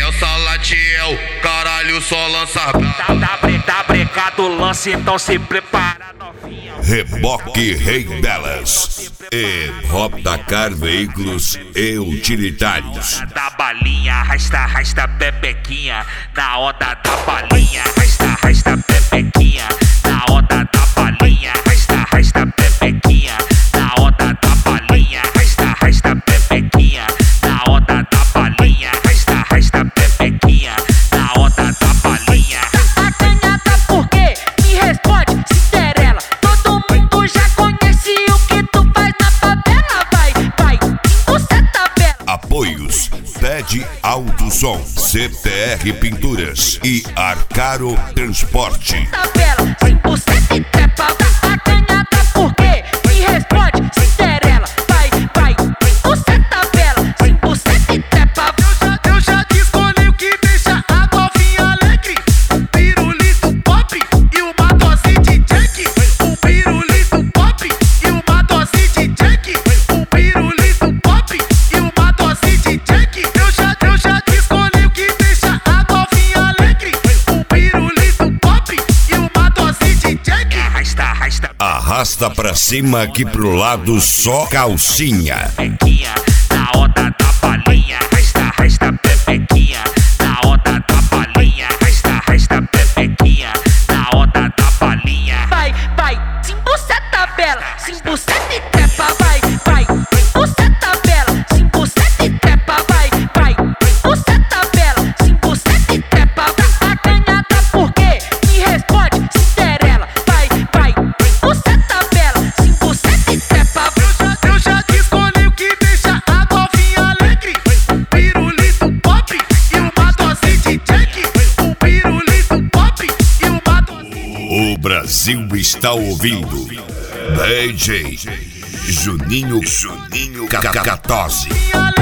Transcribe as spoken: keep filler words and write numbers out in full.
essa latiel, caralho, só lança Tá, tá, bre, tá brecado o lance, então se prepara, novinha. Reboque Rei delas e Robdacar Veículos e Utilitários. Da balinha, arrasta, arrasta pepequinha. Na onda da balinha, arrasta, arrasta pepequinha. Na onda da balinha, arrasta, arrasta pepequinha. Na onda da balinha, arrasta, arrasta pepequinha. Na onda da balinha, arrasta, arrasta pepequinha. Na onda da balinha. Tá acanhada por quê? Me responde, Cinderela. Todo mundo já conhece o que tu faz na favela. Vai, vai, você tá bela. Apoios Pede Alto Som, C T R Pinturas e Arcaro Transporte. Tá bela, sem buceta e trepa. Tá acanhada por quê? Me responde, Cinderela. Vai, vai, você tá bela, sem buceta e trepa. Eu já escolhi o que deixa a novinha alegre. Um pirulito pop e uma dose de Jack. Um pirulito pop e uma dose de Jack. Um pirulito pop e uma dose de Jack. Eu já, eu já escolhi o que deixa a novinha alegre. Um pirulito pop e uma dose de Jack. Arrasta, arrasta Arrasta pra cima aqui pro lado só calcinha. pepequinha. Na onda da balinha, arrasta, arrasta pepequinha. Na onda da balinha, arrasta, arrasta pepequinha. Na onda da balinha. Vai, vai, sem buceta bela, sem buceta e trepa. Vai, vai, você tá bela, sem buceta e trepa. Vai, vai, você tá bela, sem buceta e trepa. Tá acanhada por quê? Me responde, Cinderela. Vai, vai, você tá bela, sem buceta e trepa. Eu já escolhi o que deixa a novinha alegre. Um pirulito pop e uma dose de Jack. Um pirulito pop e uma dose. O Brasil está ouvindo D J Juninho Juninho Cacatose. Minha